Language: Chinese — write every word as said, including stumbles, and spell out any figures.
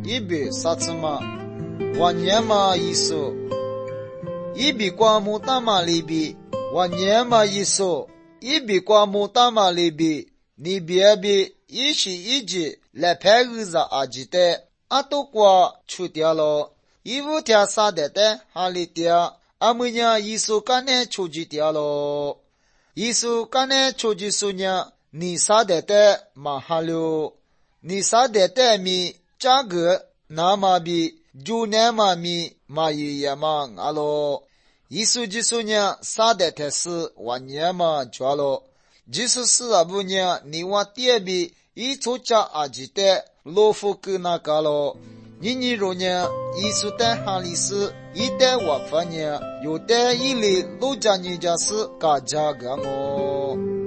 一比萨次嘛，万年嘛一首，一比刮木大马里比，万年嘛一首，一比刮木大马里比，你别比一起一起来拍日子阿记得，阿都刮出掉了，一五天杀的的哈里掉，阿们呀一首干呢出去掉了，一首干呢出去说呢，你杀的的马哈了，你杀的的米价格那么比。就那么米嘛也也嘛阿罗，一说就说呢，啥的才是万年嘛抓了，就是是啊不呢，你往第比一出家阿记得罗福格那个咯，你你若呢，一说的哈里是一代我发呢，有的一类陆家人家是嘎家个么。